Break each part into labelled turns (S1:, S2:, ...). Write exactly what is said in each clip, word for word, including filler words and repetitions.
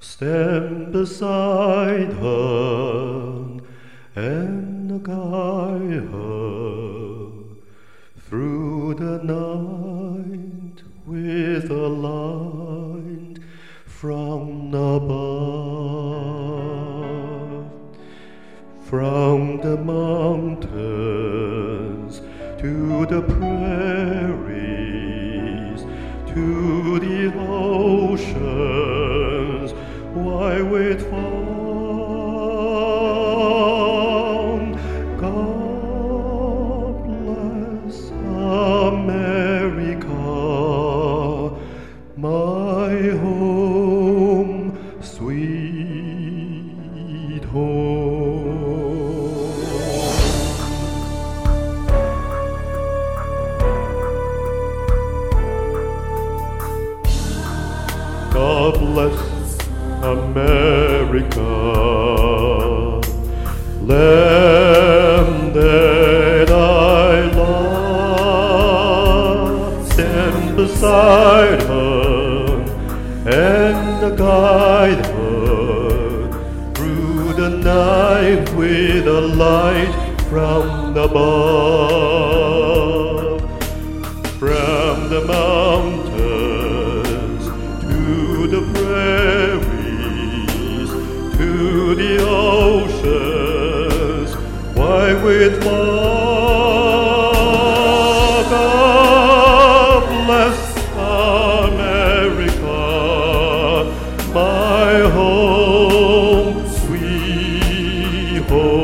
S1: Stand beside her and guide her through the night with a light from above. From the mountains to the prairies to the oceans, why wait for? God bless America, my home, sweet home. God bless America, land that I love. Stand beside her and guide her through the night with a light from above. From the mountains to the prairies to the oceans, why wait for? God bless America, my home, sweet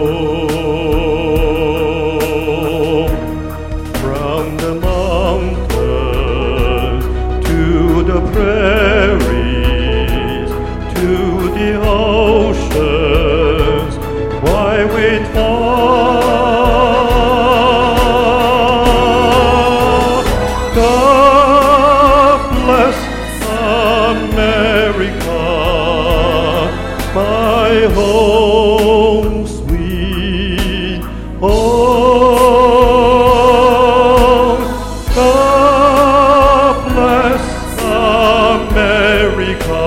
S1: home. From the mountains to the prairies to the oceans, why wait for? God bless America, my home, sweet home. God bless America.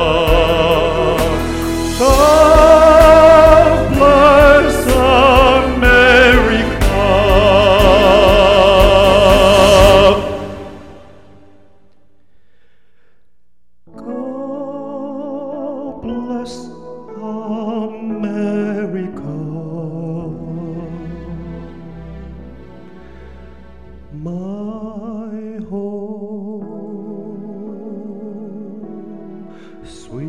S1: God bless America. God bless America, my home, sweet